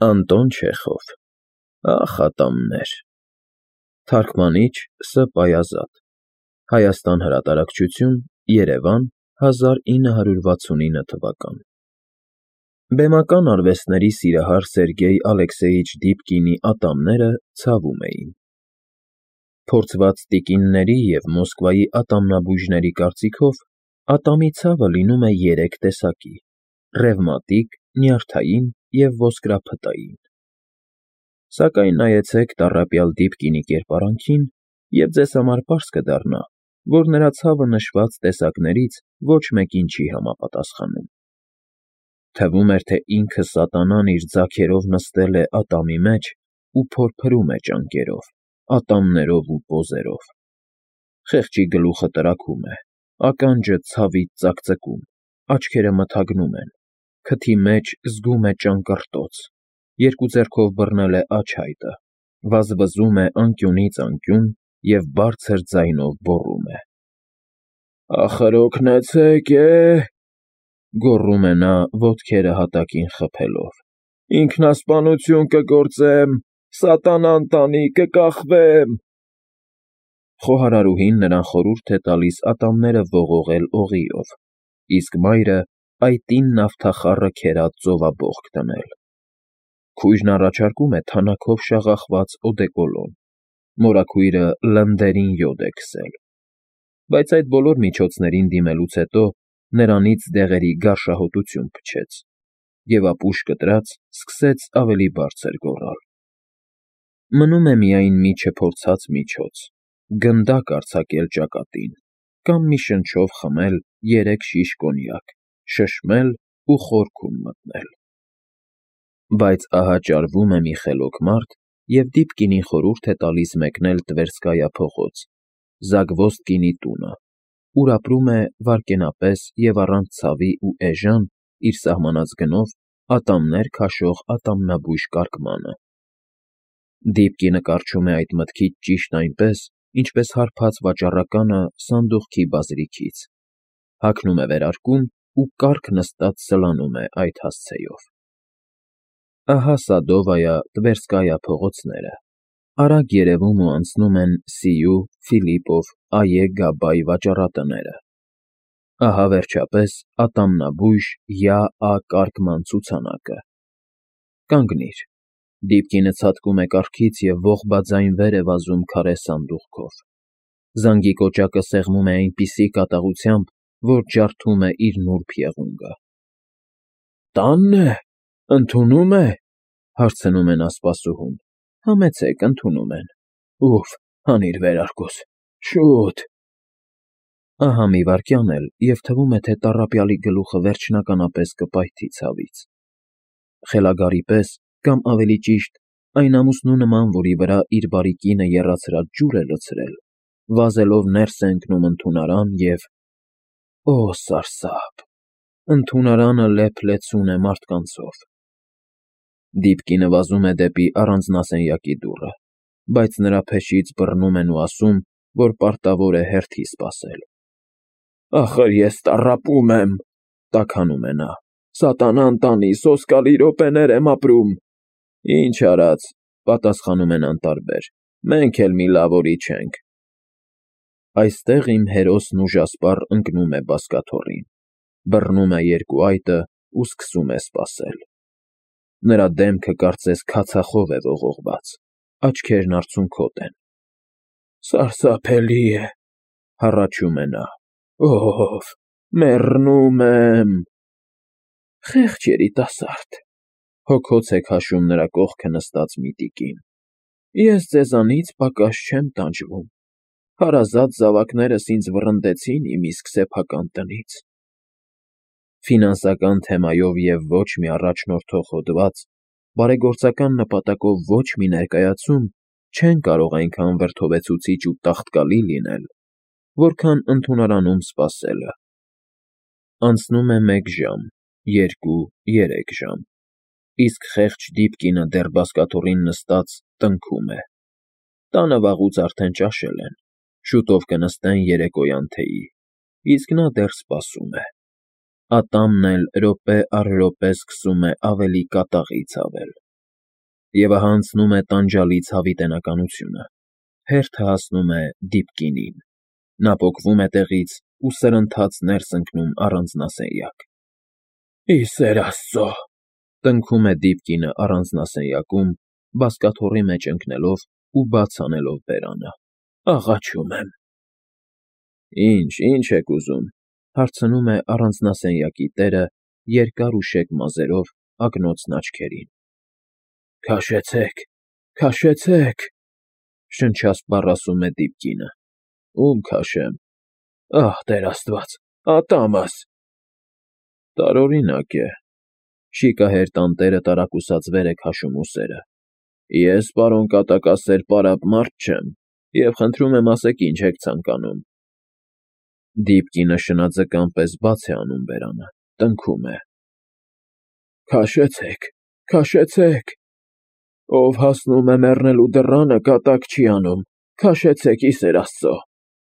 Անտոն Չեխով Ախ ատամներ Թարգմանիչ Ս. Պայազատ Հայաստան հրատարակչություն Երևան 1969 թվական Բեմական արվեստների սիրահար Սերգեյ Ալեքսեյիչ Դիպկինի ատամները ցավում էին։ Փորձված տիկինների և Մոսկվայի ատամնաբույժների կարծիքով ատամի ցավը լինում է երեք տեսակի՝ ռևմատիկ, նյարդային և ոսկրափտային։ Սակայն նայեցեք տառապյալ Դիպկինի կերպարանքին, և ձեզ համար պարզ կդառնա, որ նրա ցավը նշված տեսակներից ոչ մեկին չի համապատասխանում։ Թվում էր, թե ինքը սատանան իր ձագերով նստել է ատամի մեջ ու փորփրում է ճանկերով, ատամներով ու պոզերով։ Խեղճի գլուխը տրաքում է, ականջը ցավից ծակծկում, աչքերը մթագնում են, քթի մեջ զգում է ճանկռտոց, երկու ձեռքով բռնել է աչհայտը, վազվզում է անկյունից անկյուն և բարձր ձայնով գոռում է. «Ախր օգնեցե՛ք, գոռում է նա, ոտքերը հատակին խփելով, ինքնասպանություն կգործեմ, սատանան տանի, կկախվեմ»։ Խոհարարուհին նրան խորհուրդ է տալիս ատամները ողողել օղիով, իսկ մայրը այտին նավթախառը քերած ծովաբողջ դնել։ Քույրն առաջարկում է թանաքով շաղախված օդեկոլոն, մորաքույրը լնդերին յոդ է քսել։ Բայց այդ բոլոր միջոցներին դիմելուց հետո նրանից դեղերի գարշահոտություն փչեց, և ապուշ կտրած սկսեց ավելի բարձր գոռալ։ Մնում է միայն մի չփորձած միջոց՝ գնդակ արձակել ճակատին, կամ մի շնչով խմել 3 շիշ կոնյակ, շշմել ու խորքում մտնել։ Բայց ահա ճարվում է մի խելոք մարդ և Դիպկինին խորհուրդ է տալիս մեկնել Տվերսկայա փողոց, Զագվոստկինի տունը, ուր ապրում է վայրկենապես և առանց ցավի ու էժան իր սահմանած գնով ատամներ քաշող ատամնաբույժ կարկմանը։ Դիպկինը կառչում է այդ մտքից ճիշտ այնպես, ինչպես հարբած վաճառականը սանդուղքի բազրիքից, հագնում է վերարկուն ու կառք նստած սլանում է այդ հասցեով։ Ահա Սադովայա, Տվերսկայա փողոցները, արագ երևում ու անցնում են Սիյու, Ֆիլիպով, Այե Գաբայ վաճառատները։ Ահա վերջապես ատամնաբույժ Յա.Ա. Կարկման ցուցանակը։ Կանգնիր։ Դիպկինը ցատկում է կառքից և ողբաձայն վեր է վազում քարե սանդուղքով։ Զանգի կոճակը սեղմում է այնպիսի կատաղությամբ, որ ջարդում է իր նուրբ եղունգը։ «Տա՞նն է, ընդունո՞ւմ է», հարցնում է նա սպասուհուն։ «Համեցեք, ընդունում են»։ «Ուֆ, հանիր վերարկուս, շուտ»։ Ահա մի վայրկյան էլ, և թվում է, թե տառապյալի գլուխը վերջնականապես կպայթի ցավից։ Խելագարի պես, կամ ավելի ճիշտ, այն ամուսնու նման, որի վրա իր բարի կինը եռացրած ջուր է լցրել, վազելով ներս է ընկնում ընդունարան և… Օ սարսափ… Ընդունարանը լեփ֊լեցուն է մարդկանցով։ Դիպկինը վազում է դեպի առանձնասենյակի դուռը, բայց նրա փեշից բռնում են ու ասում, որ պարտավոր է հերթի սպասել։ «Ախր ես տառապում եմ», տաքանում է նա, «սատանան տանի, սոսկալի րոպեներ եմ ապրում»։ «Ինչ արած», պատասխանում են անտարբեր, «մենք էլ մի լավ օրի չենք»։ Այստեղ իմ հերոսն ուժասպառ ընկնում է բազկաթոռին, բռնում է երկու այտը ու սկսում է սպասել։ Նրա դեմքը կարծես քացախով է ողողված, աչքերն արցունքոտ են։ «Սարսափելի է», հառաչում է նա, «ով, մեռնում եմ»։ «Խեղճ երիտասարդ», հոգոց է քաշում նրա կողքը նստած մի տիկին, «ես ձեզանից պակաս չեմ տանջվում, հարազատ զավակներս ինձ վռնդեցին իմ իսկ սեփական տնից»։ Ֆինանսական թեմայով և ոչ մի առաջնորդող հոդված, բարեգործական նպատակով ոչ մի ներկայացում չեն կարող այնքան վրդովեցուցիչ ու տաղտկալի լինել, որքան ընդունարանում սպասելը։ Անցնում է 1 ժամ, 2, 3 ժամ, իսկ խեղճ Դիպկինը դեռ բազկաթոռին նստած տնքում է։ Տանը վաղուց արդեն ճաշել են, շուտով կնստեն երեկոյան թեյի, իսկ նա դեռ սպասում է։ Ատամն էլ րոպե առ րոպե սկսում է ավելի կատաղի ցավել։ Եվ ահա անցնում է տանջալից հավիտենականությունը, հերթը հասնում է դիպկինին, նա պոկվում է տեղից ու սրընթաց ներս ընկնում առանձնասենյակ։ «Ի սեր Աստծո», տնքում է Դիպկինը առանձնասենյակում, բազկաթոռի մեջ ընկնելով ու բաց անելով բերանը։ «Աղաչում եմ»։ Ինչ եք ուզում, հարցնում է առանձնասենյակի տերը երկար ու շեկ մազերով ակնոցն աչքերին։ Քաշեցեք, շնչասպառ ասում է Դիպկինը։ Ում քաշեմ։ Ահ, Տեր Աստված, ատամս։ Տարօրինակ է։ Շիկահեր տանտերը տարակուսած վեր է քաշում ուսերը։ Ես, պարոն կատակասեր, պարապ մարդ չեմ, և խնդրում եմ ասեք ինչ եք ցանկանում։ Դիպկինը շնաձկան պես բաց է անում բերանը, տնքում է. Քաշեցեք, ով հասնում է մեռնելու դռանը, կատակ չի անում, քաշեցեք, ի սեր Աստծո։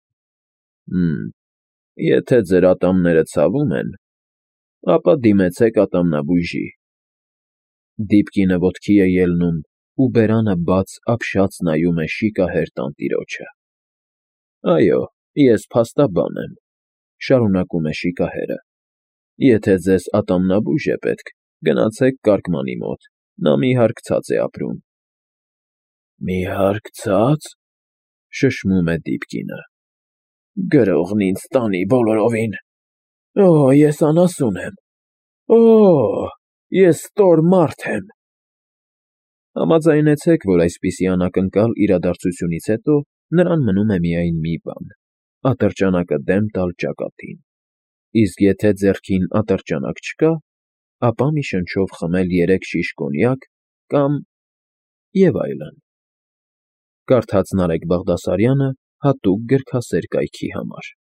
Եթե ձեր ատամները ցավում են, ապա դիմեցեք ատամնաբույժի։ Դիպկինը ոտքի է ելնում ու բերանը բաց ապշած նայում է շիկահեր տանտիրոջը։ Այո, ես փաստաբան եմ, շարունակում է շիկահերը։ Եթե ձեզ ատամնաբույժ է պետք, գնացեք կարկմանի մոտ, նա մի հարկցած է ապրում։ Մի հարկցա՞ծ, շշմում է Դիպկինը։ Գրողն ինձ տանի բոլորովին։ Օ, ես անասուն եմ։ Օ, ես ստոր մարդ եմ։ Համաձայնեցեք, որ այսպիսի անակնկալ իրադարձությունից հետո նրան մնում է միայն մի բան՝ ատրճանակը դեմ տալ ճակատին, իսկ եթե ձեռքին ատրճանակ չկա, ապա մի շնչով խմել 3 շիշ կոնյակ կամ… և այլն։ Կարդաց Նարեկ Բաղդասարյանը հատուկ գրքասեր կայքի համար։